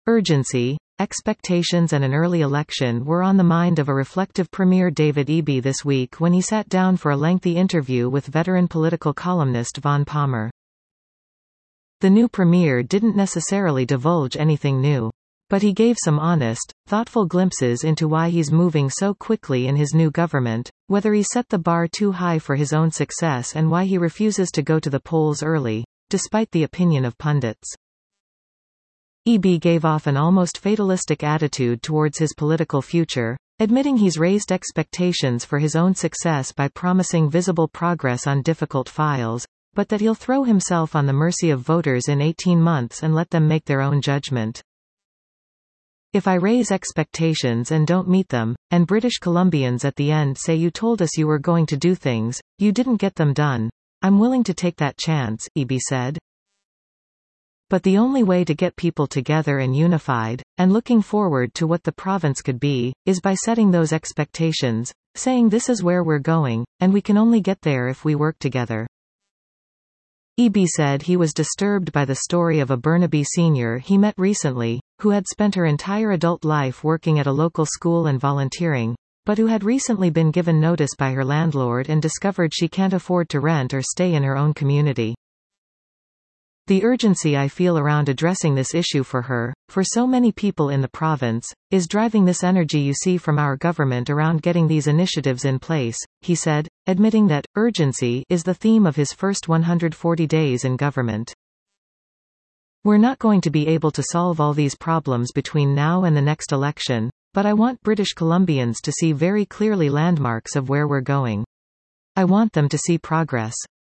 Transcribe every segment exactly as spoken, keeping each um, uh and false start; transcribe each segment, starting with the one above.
Urgency, expectations and an early election were on the mind of a reflective Premier David Eby this week when he sat down for a lengthy interview with veteran political columnist Vaughn Palmer. The new Premier didn't necessarily divulge anything new. But he gave some honest, thoughtful glimpses into why he's moving so quickly in his new government, whether he set the bar too high for his own success and why he refuses to go to the polls early, despite the opinion of pundits. Eby gave off an almost fatalistic attitude towards his political future, admitting he's raised expectations for his own success by promising visible progress on difficult files, but that he'll throw himself on the mercy of voters in eighteen months and let them make their own judgment. If I raise expectations and don't meet them, and British Columbians at the end say you told us you were going to do things, you didn't get them done, I'm willing to take that chance, Eby said. But the only way to get people together and unified, and looking forward to what the province could be, is by setting those expectations, saying this is where we're going, and we can only get there if we work together. Eby said he was disturbed by the story of a Burnaby senior he met recently, who had spent her entire adult life working at a local school and volunteering, but who had recently been given notice by her landlord and discovered she can't afford to rent or stay in her own community. The urgency I feel around addressing this issue for her, for so many people in the province, is driving this energy you see from our government around getting these initiatives in place, he said, admitting that urgency is the theme of his first one hundred forty days in government. We're not going to be able to solve all these problems between now and the next election, but I want British Columbians to see very clearly landmarks of where we're going. I want them to see progress.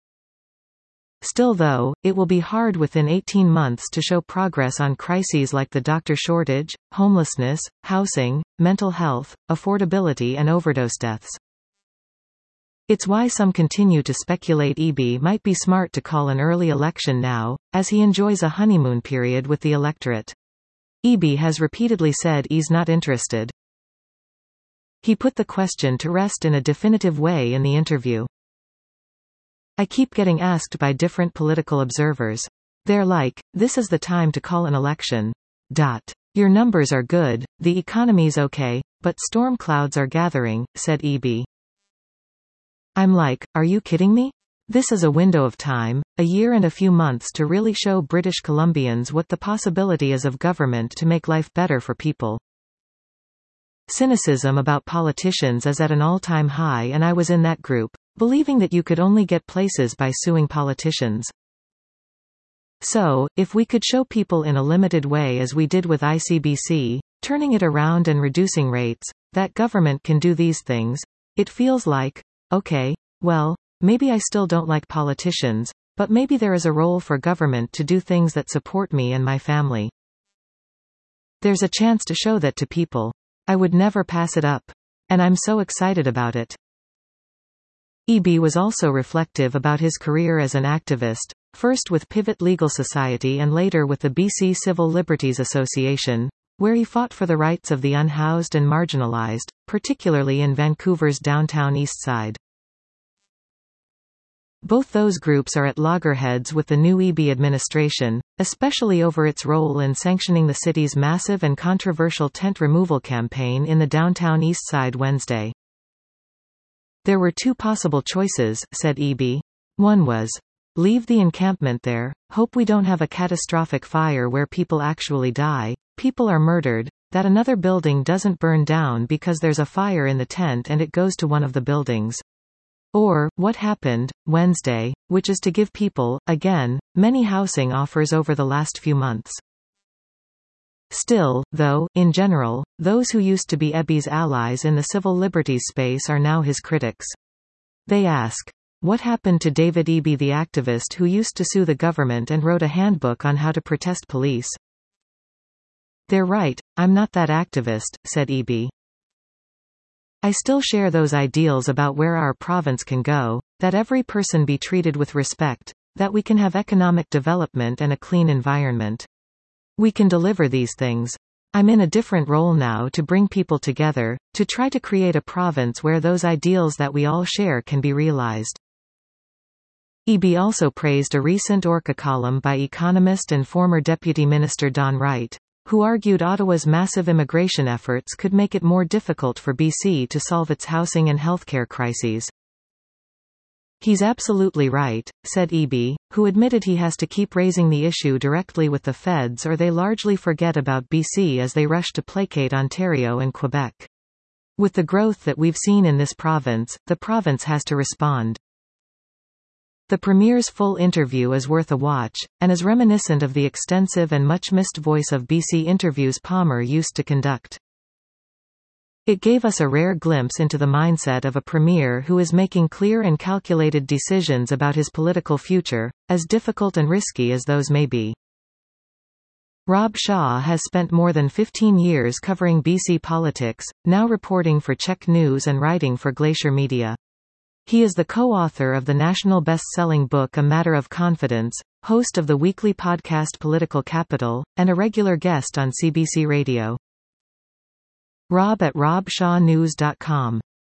Still though, it will be hard within eighteen months to show progress on crises like the doctor shortage, homelessness, housing, mental health, affordability and overdose deaths. It's why some continue to speculate Eby might be smart to call an early election now, as he enjoys a honeymoon period with the electorate. Eby has repeatedly said he's not interested. He put the question to rest in a definitive way in the interview. I keep getting asked by different political observers. They're like, this is the time to call an election. Dot. Your numbers are good, the economy's okay, but storm clouds are gathering, said Eby. I'm like, are you kidding me? This is a window of time, a year and a few months to really show British Columbians what the possibility is of government to make life better for people. Cynicism about politicians is at an all-time high and I was in that group, believing that you could only get places by suing politicians. So, if we could show people in a limited way as we did with I C B C, turning it around and reducing rates, that government can do these things, it feels like, okay, well, maybe I still don't like politicians, but maybe there is a role for government to do things that support me and my family. There's a chance to show that to people. I would never pass it up. And I'm so excited about it. Eby was also reflective about his career as an activist, first with Pivot Legal Society and later with the B C Civil Liberties Association, where he fought for the rights of the unhoused and marginalized, particularly in Vancouver's downtown East Side. Both those groups are at loggerheads with the new Eby administration, especially over its role in sanctioning the city's massive and controversial tent removal campaign in the downtown East Side Wednesday. There were two possible choices, said Eby. One was, leave the encampment there, hope we don't have a catastrophic fire where people actually die, people are murdered, that another building doesn't burn down because there's a fire in the tent and it goes to one of the buildings. Or, what happened, Wednesday, which is to give people, again, many housing offers over the last few months. Still, though, in general, those who used to be Eby's allies in the civil liberties space are now his critics. They ask, what happened to David Eby, the activist who used to sue the government and wrote a handbook on how to protest police? They're right, I'm not that activist, said Eby. I still share those ideals about where our province can go, that every person be treated with respect, that we can have economic development and a clean environment. We can deliver these things. I'm in a different role now to bring people together, to try to create a province where those ideals that we all share can be realized. Eby also praised a recent Orca column by economist and former Deputy Minister Don Wright, who argued Ottawa's massive immigration efforts could make it more difficult for B C to solve its housing and healthcare crises. "He's absolutely right," said Eby, who admitted he has to keep raising the issue directly with the feds or they largely forget about B C as they rush to placate Ontario and Quebec. "With the growth that we've seen in this province, the province has to respond." The Premier's full interview is worth a watch, and is reminiscent of the extensive and much-missed Voice of B C interviews Palmer used to conduct. It gave us a rare glimpse into the mindset of a premier who is making clear and calculated decisions about his political future, as difficult and risky as those may be. Rob Shaw has spent more than fifteen years covering B C politics, now reporting for Czech News and writing for Glacier Media. He is the co-author of the national best-selling book A Matter of Confidence, host of the weekly podcast Political Capital, and a regular guest on C B C Radio. Rob at rob shaw news dot com